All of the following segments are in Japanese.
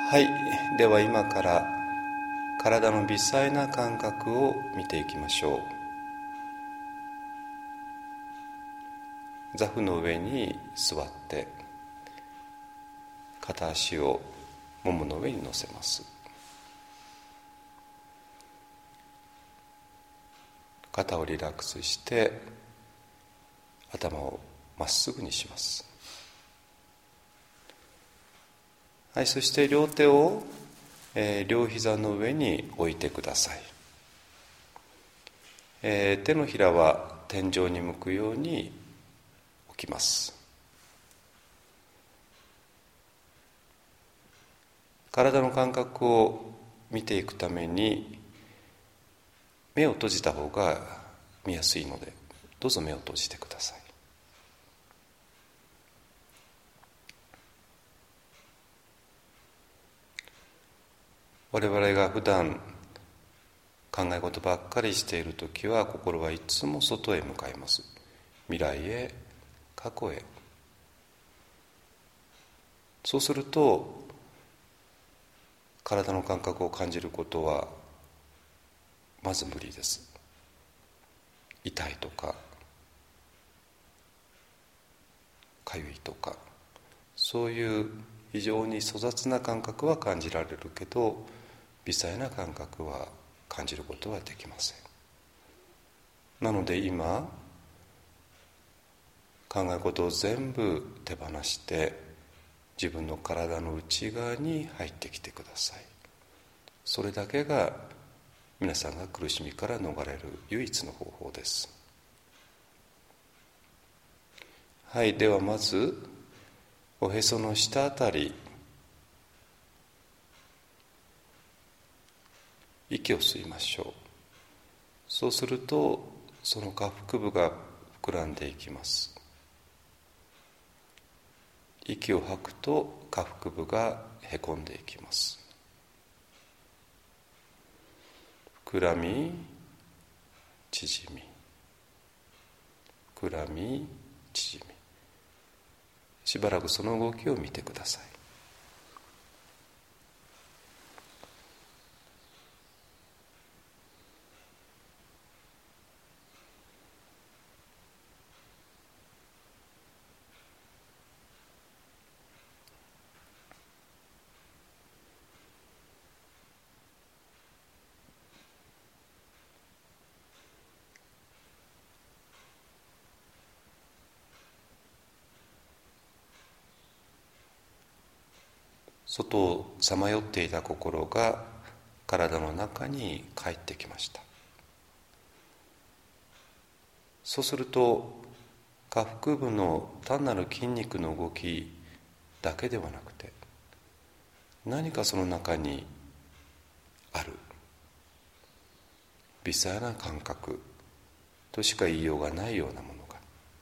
はい、では今から体の微細な感覚を見ていきましょう。座布の上に座って片足をももの上に乗せます。肩をリラックスして頭をまっすぐにします。はい、そして両手を、両膝の上に置いてください。手のひらは天井に向くように置きます。体の感覚を見ていくために目を閉じた方が見やすいので、どうぞ目を閉じてください。我々が普段考え事ばっかりしているときは、心はいつも外へ向かいます。未来へ、過去へ。そうすると体の感覚を感じることはまず無理です。痛いとかかゆいとか、そういう非常に粗雑な感覚は感じられるけど、微細な感覚は感じることはできません。なので今考え事を全部手放して自分の体の内側に入ってきてください。それだけが皆さんが苦しみから逃れる唯一の方法です。はい、ではまずおへその下あたり、息を吸いましょう。そうするとその下腹部が膨らんでいきます。息を吐くと下腹部がへこんでいきます。膨らみ、縮み、膨らみ、縮み。しばらくその動きを見てください。外をさまよっていた心が体の中に帰ってきました。そうすると下腹部の単なる筋肉の動きだけではなくて、何かその中にある微細な感覚としか言いようがないようなものが、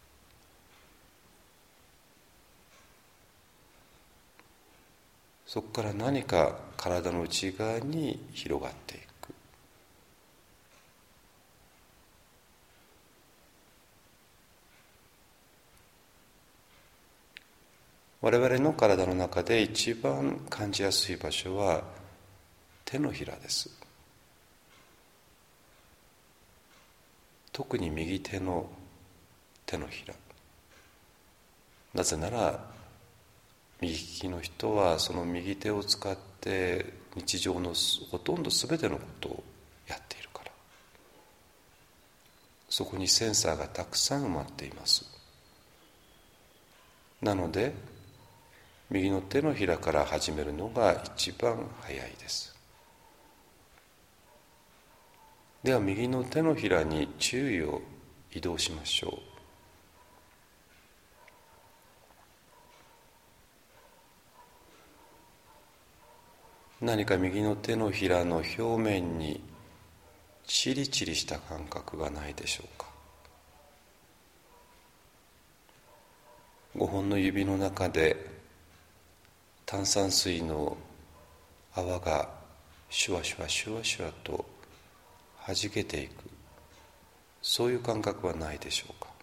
そこから何か体の内側に広がっていく。我々の体の中で一番感じやすい場所は手のひらです。特に右手の手のひら。なぜなら右利きの人はその右手を使って日常のほとんど全てのことをやっているから。そこにセンサーがたくさん埋まっています。なので右の手のひらから始めるのが一番早いです。では右の手のひらに注意を移動しましょう。何か右の手のひらの表面にチリチリした感覚がないでしょうか。5本の指の中で炭酸水の泡がシュワシュワシュワシュワと弾けていく、そういう感覚はないでしょうか。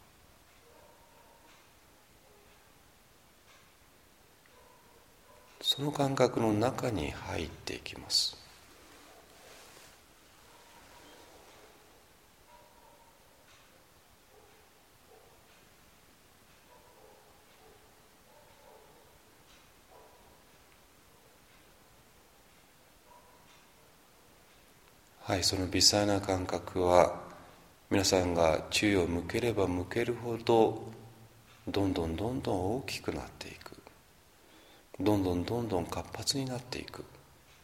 その感覚の中に入っていきます。はい、その微細な感覚は皆さんが注意を向ければ向けるほどどんどん大きくなっていく、どんどん活発になっていく。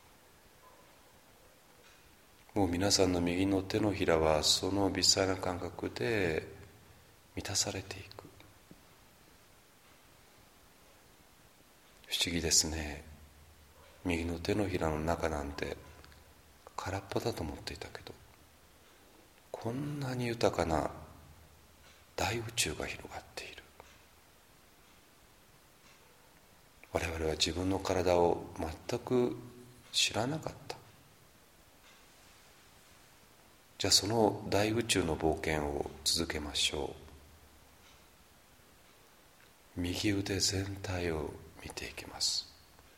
もう皆さんの右の手のひらはその微細な感覚で満たされていく。不思議ですね。右の手のひらの中なんて空っぽだと思っていたけど、こんなに豊かな大宇宙が広がっている。我々は自分の体を全く知らなかった。じゃあその大宇宙の冒険を続けましょう。右腕全体を見ていきます。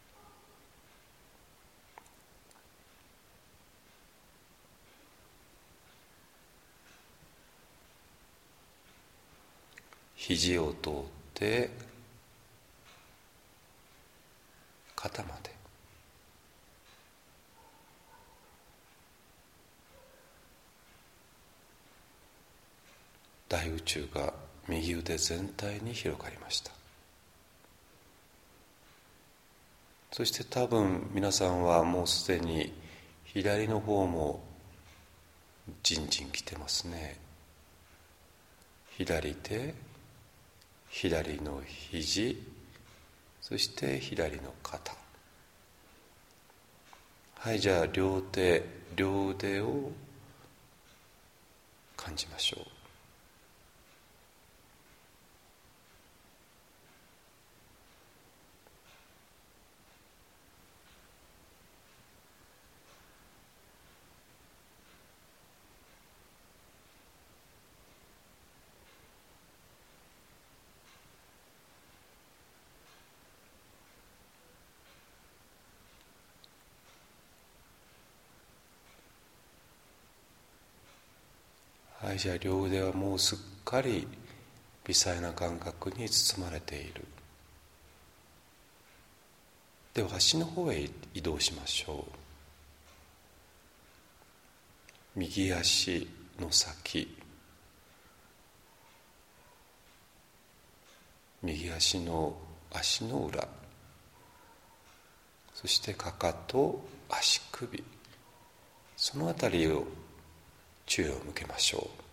肘を通って肩まで、大宇宙が右腕全体に広がりました。そして多分皆さんはもうすでに左の方もじんじんきてますね。左手、左の肘、そして左の肩。はい、じゃあ両手両腕を感じましょう。はい、じゃあ両腕はもうすっかり微細な感覚に包まれている。では足の方へ移動しましょう。右足の先、右足の足の裏、そしてかかと、足首、そのあたりを注意を向けましょう。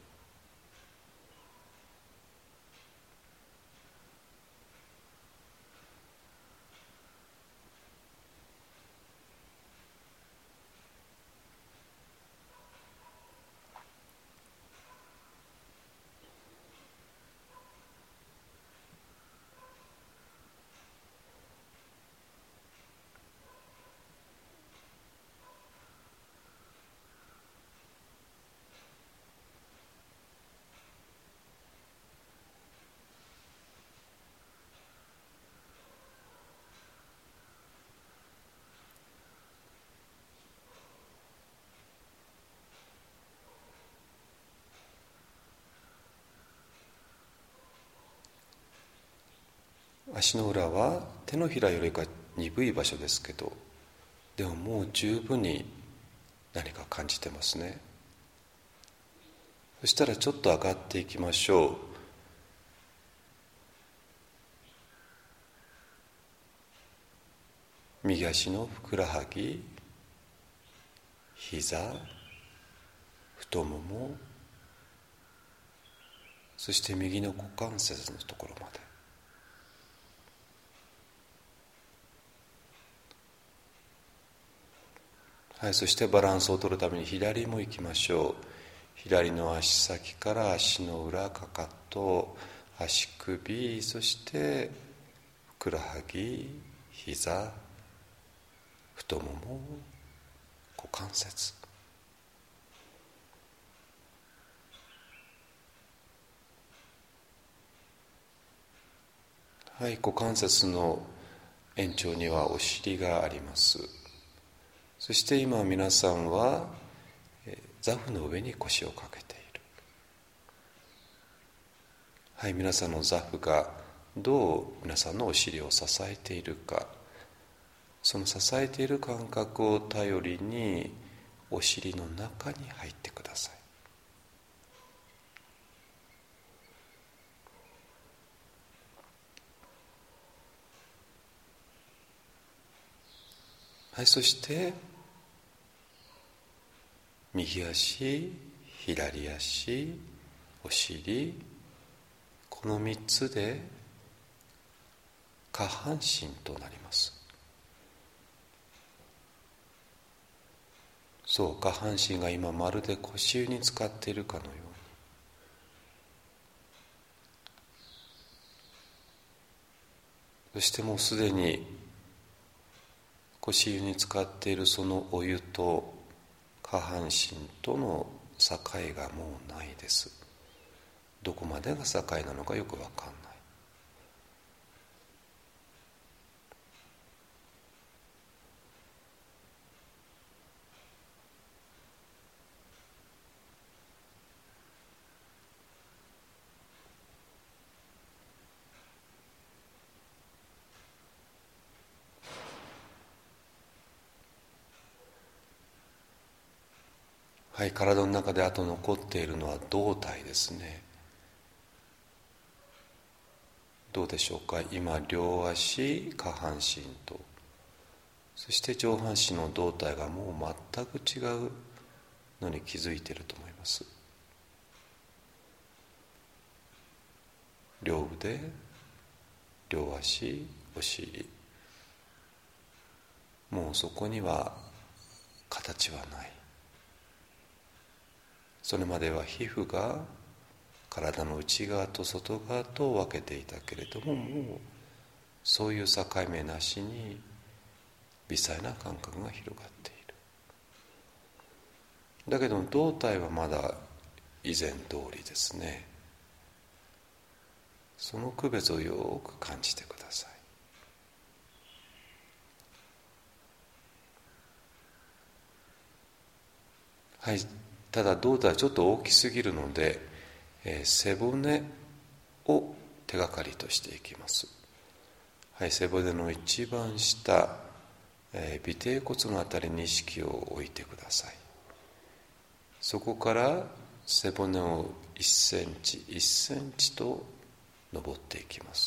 足の裏は手のひらよりか鈍い場所ですけど、でももう十分に何か感じてますね。そしたらちょっと上がっていきましょう。右足のふくらはぎ、膝、太もも、そして右の股関節のところまで。はい、そしてバランスを取るために左も行きましょう。左の足先から足の裏、かかと、足首、そしてふくらはぎ、膝、太もも、股関節。はい、股関節の延長にはお尻があります。そして今皆さんは座布の上に腰をかけている。はい、皆さんの座布がどう皆さんのお尻を支えているか、その支えている感覚を頼りにお尻の中に入ってください。はい、そして右足、左足、お尻、この3つで下半身となります。そう、下半身が今まるで腰湯に浸かっているかのように、そしてもうすでに腰湯に浸かっているそのお湯と下半身との境がもうないです。どこまでが境なのかよく分かんない。はい、体の中であと残っているのは胴体ですね。どうでしょうか。今両足、下半身と、そして上半身の胴体がもう全く違うのに気づいていると思います。両腕、両足、お尻、もうそこには形はない。それまでは皮膚が体の内側と外側と分けていたけれども、もうそういう境目なしに微細な感覚が広がっている。だけど胴体はまだ以前通りですね。その区別をよく感じてください。はい、ただ胴体はちょっと大きすぎるので、背骨を手がかりとしていきます。はい、背骨の一番下、尾てい骨のあたりに意識を置いてください。そこから背骨を1センチ1センチと登っていきます。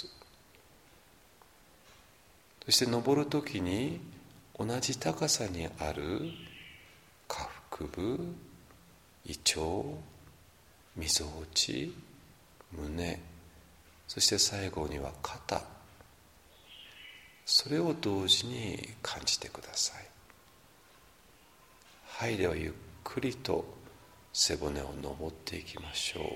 そして登るときに同じ高さにある下腹部、胃腸、みぞおち、胸、そして最後には肩、それを同時に感じてください。はい、ではゆっくりと背骨を登っていきましょう。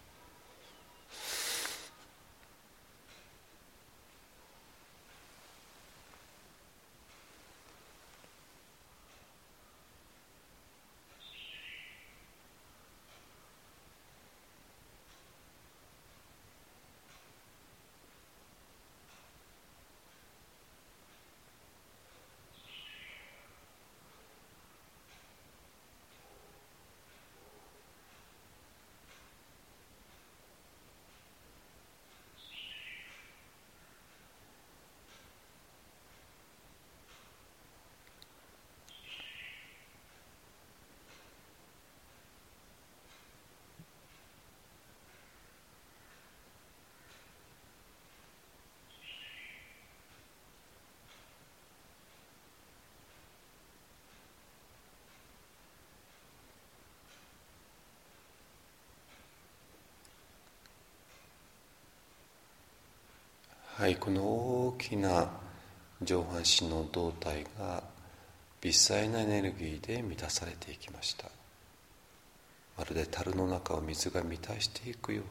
はい、この大きな上半身の胴体が微細なエネルギーで満たされていきました。まるで樽の中を水が満たしていくよ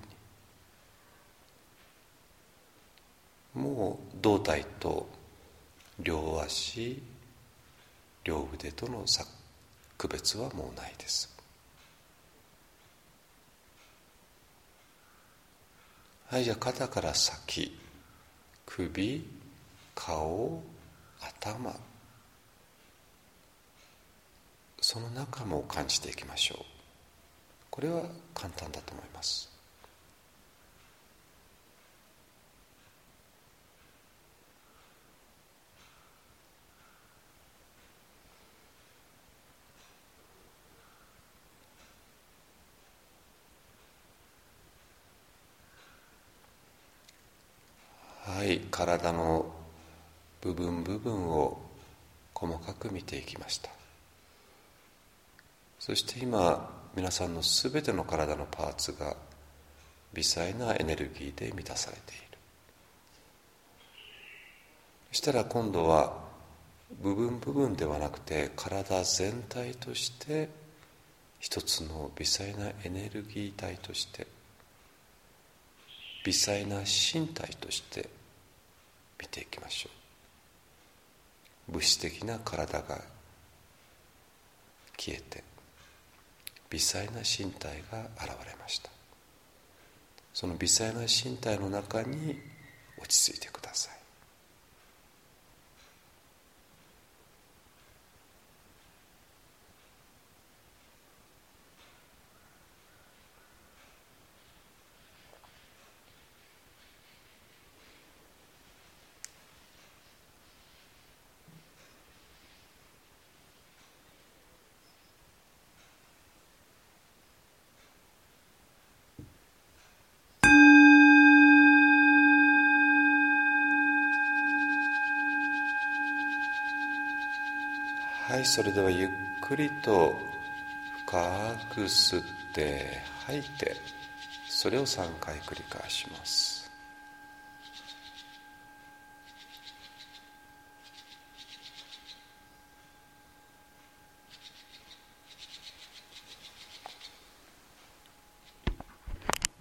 うに、もう胴体と両足、両腕との区別はもうないです。はい、じゃあ肩から先、首、 顔、頭、その中も感じていきましょう。これは簡単だと思います。はい、体の部分部分を細かく見ていきました。そして今、皆さんのすべての体のパーツが微細なエネルギーで満たされている。そしたら今度は部分部分ではなくて、体全体として一つの微細なエネルギー体として、微細な身体として見ていきましょう。物質的な体が消えて、微細な身体が現れました。その微細な身体の中に落ち着いてください。はい、それではゆっくりと深く吸って吐いて、それを3回繰り返します。